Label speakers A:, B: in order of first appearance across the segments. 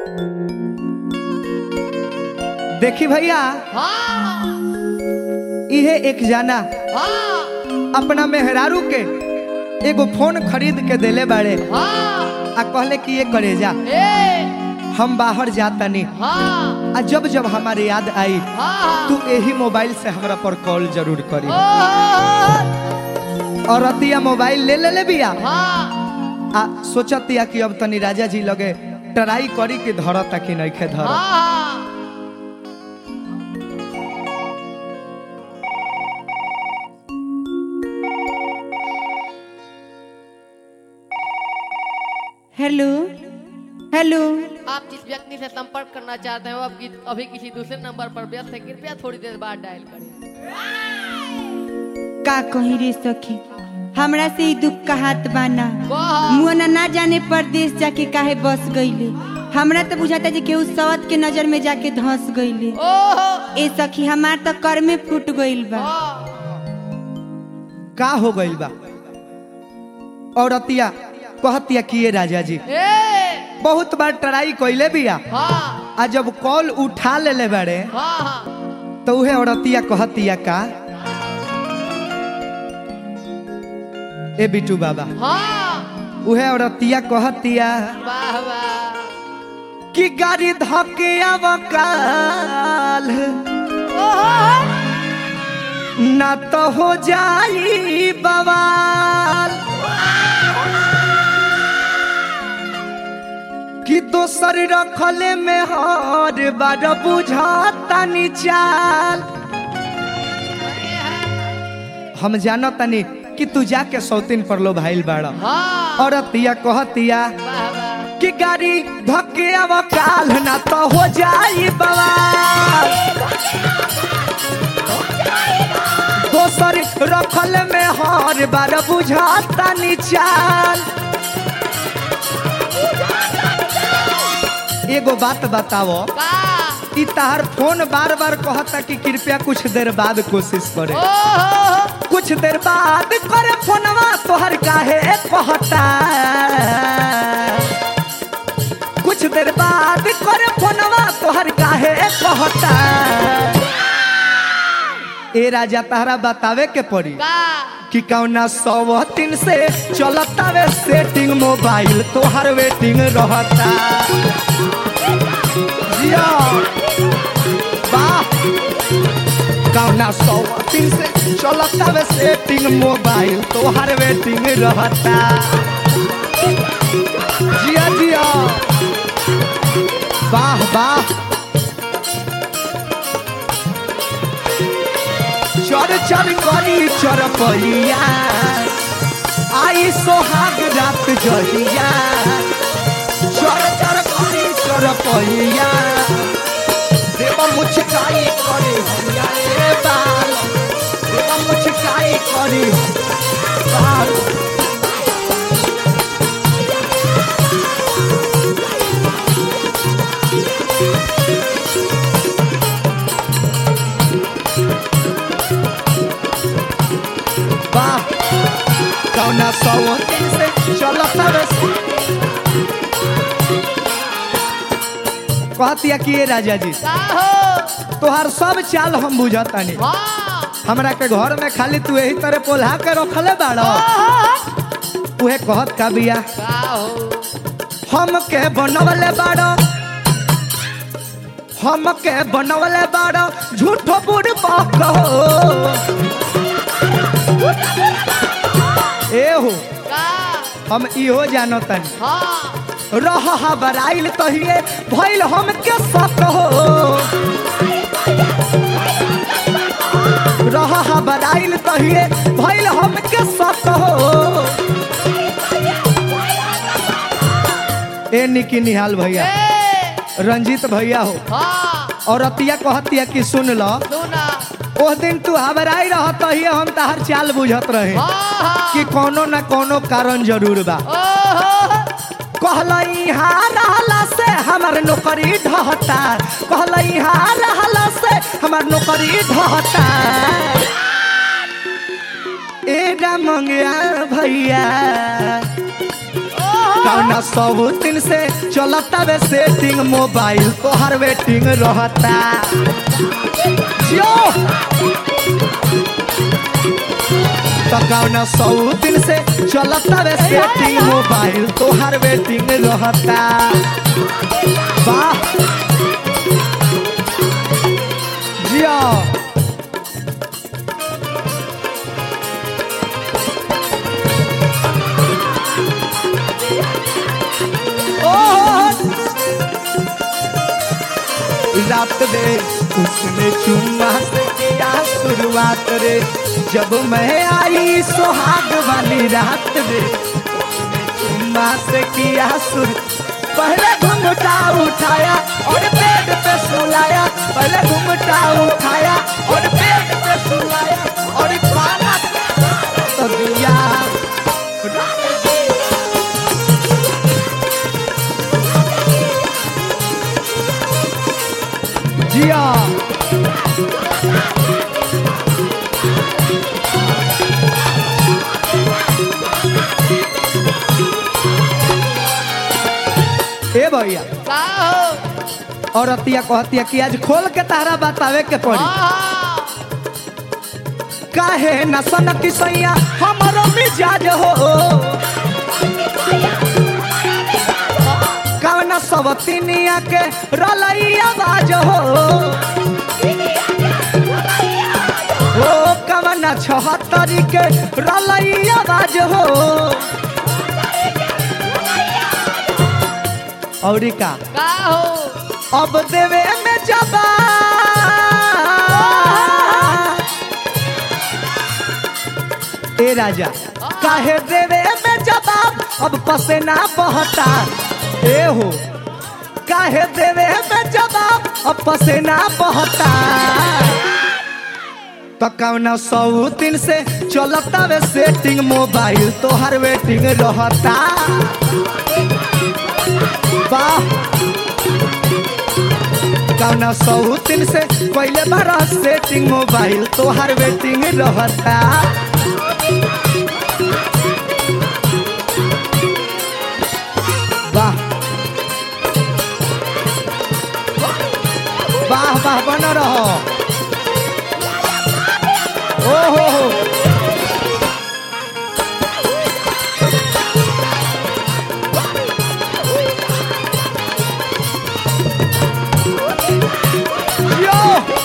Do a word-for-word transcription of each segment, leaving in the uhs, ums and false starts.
A: देखी भैया
B: हाँ
A: इहे एक जाना
B: हाँ
A: अपना मेहरारू के एगो फोन खरीद के देले बाड़े
B: हाँ
A: आ कहले कि ये करे जा
B: ए
A: हम बाहर जाता नहीं
B: हाँ
A: आ जब जब हमारे याद आई
B: हाँ
A: तू यही मोबाइल से हमरा पर कॉल जरूर करी।
B: हाँ
A: और अतिया मोबाइल ले ले ले बिया
B: हाँ
A: आ सोचतिया कि अब तनी राजा जी लगे ट्राई करी कि धरता कि नइखे धर।
B: हाँ
C: हेलो हेलो।
B: आप जिस व्यक्ति से संपर्क करना चाहते हैं वो अभी अभी किसी दूसरे नंबर पर व्यस्त है, कृपया थोड़ी देर बाद डायल करें।
C: का कहीं रे सखी, हमरा से ही दुख का हाथ बाना।
B: कहा
C: मुआना ना जाने परदेश जाके काहे बस गईले। हमरा तो बुझाता जे केहू सवत के नजर में जाके धंस गईले।
B: ओहो
C: ए सखी हमार तो कर में फूट गईल बा।
B: हाँ
A: का हो गइल बा? और अतिया कहतिया कि ये राजा जी
B: ए
A: बहुत बार ट्राई कइले बिया
B: हाँ
A: आ जब कॉल उठा ले ले बाड़े
B: हाँ हाँ
A: तो उहे औरतिया कहतिया का ए बिटू बाबा
B: हाँ
A: उहे औरतिया कहतिया
B: वाह वाह
A: कि गाड़ी धके आवकाल ना तो हो जाई बवाल कि दोसर रखले में हर बार बुझाता निचाल। हम जानो तनी कि तू जाके सौतीन पर लो भाईल बाड़ा।
B: हाँ
A: और अतिया कहतिया
B: वाह वाह
A: कि गाड़ी धके आवकाल ना तो हो जाई बवाल दोसर रखल में हर बार बुझाता निचाल। एगो बात बताओ
B: का
A: कि तार फोन बार बार कहता कि कृपया कुछ देर बाद कोशिश करे।
B: ओहो
A: कुछ देर बाद करे फोनवा तोहर काहे कहता कुछ देर बाद करे फोनवा तोहर काहे कहता। ए राजा तारा बतावे के पड़ी
B: का
A: कि कौना सौ तीन से चलता वे सेटिंग मोबाइल तोहर वेटिंग रहता। जिया वाह कौना सौ तीन से चलता वे सेटिंग मोबाइल तोहर वेटिंग रहता। जिया जिया वाह वाह चर चर करी चरपैया आई सोहाग रात जहिया चर चर करी चरपैया देव मुचकाई करे हरिया रे बाल देव मुचकाई करे बाल वाह कौना सौ तीन से चलता रे कहतिया कि ये राजा जी
B: का हो
A: तोहार सब चाल हम बुझतानी।
B: हाँ
A: हमरा के घर में खाली तू यही तरह पोल्हा के रखले बाड़ो। उहे कहत का बिया
B: का हो
A: हम के बनवले बाड़ो हम के बनवले बाड़ो झूठो बुढ़ बाको ए हो
B: का
A: हम इहो जानो तनी
B: हाँ
A: रहा बराइल तहिए भइल हम के सत हो रहा बराइल तहिए भइल हम के सत हो। ए निकी निहाल भैया
B: ए
A: रंजीत भैया हो
B: हाँ
A: और अतिया कहतिया कि सुन लो
B: सुना
A: उस दिन तू हबराई रह तहिए हम तहार चाल बुझत रहे
B: हाँ
A: कि कोनो न कोनो कारण जरूर बा।
B: ओहो
A: कहलई हाँ रहला से हमार नौकरी ढहता कहलई हाँ रहला से हमार नौकरी ढहता। ए रामंगिया भैया
B: ओहो
A: कौना सब दिन से चलता वे सेटिंग मोबाइल तो हर वेटिंग रहता जियो तो कौना सब दिन से चलता वे सेटिंग मोबाइल तो हर वेटिंग रहता वाह जियो रात में उसने चुम्मा से किया शुरुआत रे जब मैं आई सुहाग वाली रात में उसने चुम्मा से किया शुरू पहले घुंघटा उठाया और पेट पे सुलाया पहले घुंघटा उठाया और पेट पे सुलाया और खाना तो दिया जिया ए भैया
B: का हो
A: और अतिया कहतिया कि आज खोल के तारा बतावे के पड़ी
B: हाँ
A: काहे न सनक सैया हमरो मिजाज हो कवना सब तिनिया के रलैया बाज हो ओ कवना छहत्तरी के रलैया बाज हो और का
B: का हो
A: अब देवे में जबा ए राजा काहे देवे में जवाब अब पसेना बहता ए हो काहे देवे में जवाब अब पसेना बहता तो कौना सौ दिन से चलता वे सेटिंग मोबाइल तो हर वेटिंग रहता वाह कौना सौ दिन से पहले बार सेटिंग मोबाइल तो हर वेटिंग रहता वाह वाह वाह बना रहो ओ हो हो यो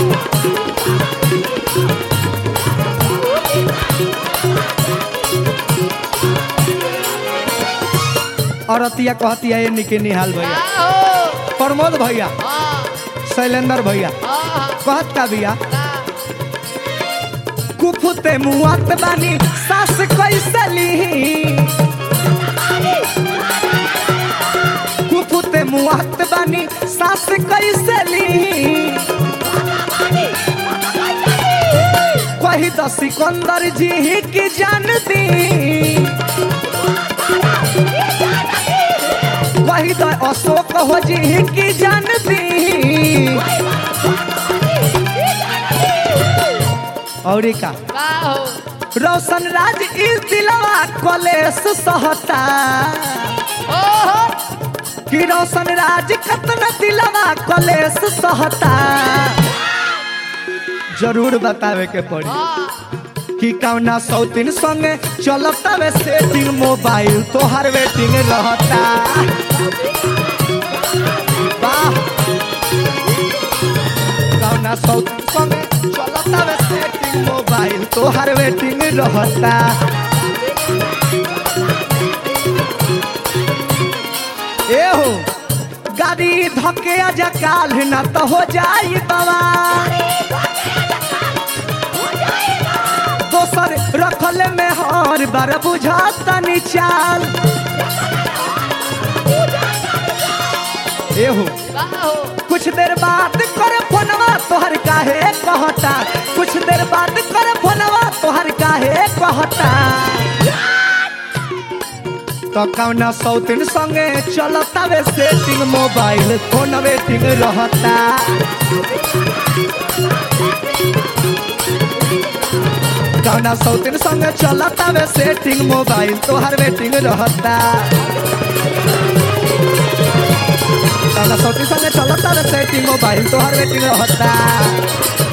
A: और अतिया कहतिया ये निके निहाल भैया
B: का हो
A: प्रमोद भैया
B: हाँ
A: शैलेंद्र भैया
B: हाँ
A: कहत का भैया
B: का
A: कुफुते मुआत बानी सास कैसे ली कुफुते मुआत बानी सास कैसे ली कही तो सिकंदर जी ही की जानती कही तो अशोक हो जी ही की जानती और का
B: का हो
A: रोशन राज इस दिलवा कलेस सहता
B: ओहो
A: कि रोशन राज कतना दिलवा कलेस सहता जरूर बतावे के पड़ी
B: हाँ
A: कि कौना सौतीन संगे चलता वे सेटिंग मोबाइल तो हर वेटिंग रहता वाह कौना सौतीन संगे चलता वे सेटिंग मोबाइल तो हर वेटिंग रहता ए हो गाड़ी धके आजा काल न तो हो जाई बाबा दोसर रखल में हर बार बुझाता निचाल ए हो
B: का हो
A: कुछ देर बाद कर फोनवा तोहर काहे कहता कुछ देर बाद कर फोनवा तोहर काहे कहता तो कौना सौतीन संगे चलता वे सेटिंग मोबाइल फोन वेटिंग रहता गाना सौतीन संग चलता वे सेटिंग मोबाइल तोहर वेटिंग रहता गाना सौतीन संग चलता वे सेटिंग मोबाइल तोहर वेटिंग रहता